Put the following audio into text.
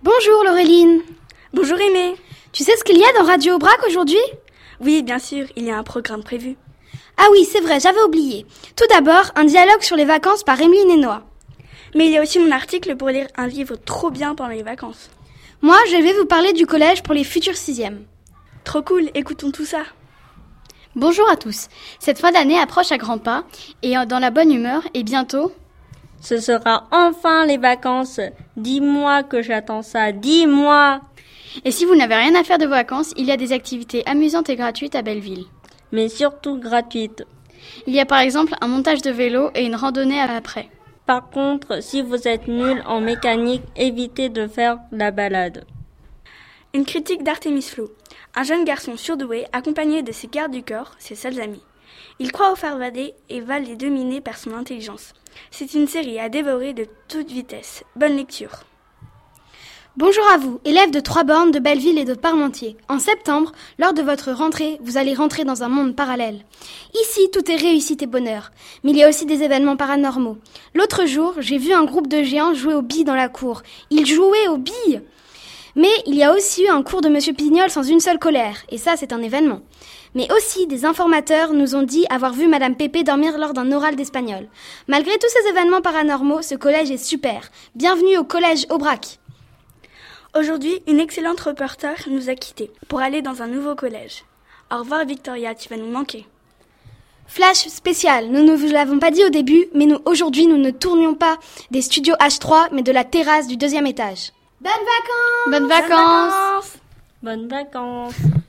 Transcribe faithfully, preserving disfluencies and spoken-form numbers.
Bonjour Laureline. Bonjour Aimée. Tu sais ce qu'il y a dans Radio Aubrac aujourd'hui ? Oui, bien sûr, il y a un programme prévu. Ah oui, c'est vrai, j'avais oublié. Tout d'abord, un dialogue sur les vacances par Emeline Hénois. Mais il y a aussi mon article pour lire un livre trop bien pendant les vacances. Moi, je vais vous parler du collège pour les futurs sixièmes. Trop cool, écoutons tout ça. Bonjour à tous. Cette fin d'année approche à grands pas et dans la bonne humeur et bientôt... Ce sera enfin les vacances. Dis-moi que j'attends ça, dis-moi. Et si vous n'avez rien à faire de vos vacances, il y a des activités amusantes et gratuites à Belleville. Mais surtout gratuites. Il y a par exemple un montage de vélo et une randonnée après. Par contre, si vous êtes nul en mécanique, évitez de faire la balade. Une critique d'Artemis Flo. Un jeune garçon surdoué, accompagné de ses gardes du corps, ses seuls amis. Il croit au farfadet et va les dominer par son intelligence. C'est une série à dévorer de toute vitesse. Bonne lecture. Bonjour à vous, élèves de Trois-Bornes, de Belleville et de Parmentier. En septembre, lors de votre rentrée, vous allez rentrer dans un monde parallèle. Ici, tout est réussite et bonheur. Mais il y a aussi des événements paranormaux. L'autre jour, j'ai vu un groupe de géants jouer aux billes dans la cour. Ils jouaient aux billes. Mais il y a aussi eu un cours de Monsieur Pignol sans une seule colère. Et ça, c'est un événement. Mais aussi, des informateurs nous ont dit avoir vu Madame Pépé dormir lors d'un oral d'espagnol. Malgré tous ces événements paranormaux, ce collège est super. Bienvenue au collège Aubrac. Aujourd'hui, une excellente reporter nous a quittés pour aller dans un nouveau collège. Au revoir Victoria, tu vas nous manquer. Flash spécial, nous ne vous l'avons pas dit au début, mais nous aujourd'hui nous ne tournions pas des studios H trois, mais de la terrasse du deuxième étage. Bonnes vacances! Bonnes vacances! Bonnes vacances!